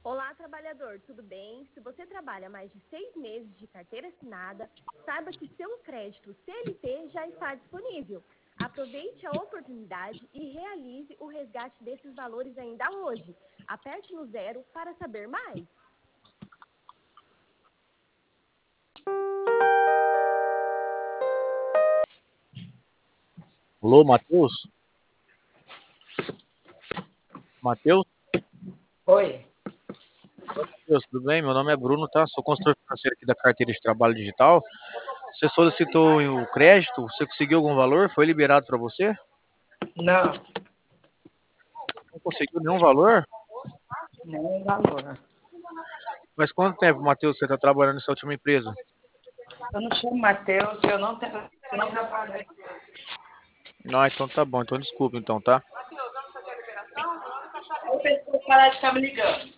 Olá, trabalhador, tudo bem? Se você trabalha mais de 6 meses de carteira assinada, saiba que seu crédito CLT já está disponível. Aproveite a oportunidade e realize o resgate desses valores ainda hoje. Aperte no 0 para saber mais. Alô, Matheus? Matheus? Oi. Matheus, tudo bem? Meu nome é Bruno, tá? Sou consultor financeiro aqui da carteira de trabalho digital. Você solicitou o crédito? Você conseguiu algum valor? Foi liberado para você? Não, Não conseguiu nenhum valor? nem valor. Mas quanto tempo, Matheus, você está trabalhando nessa última empresa? Eu não chamo Matheus, eu não trabalho. Não, então tá bom. Então desculpa, então, tá? Eu pensei parar de ficar me ligando.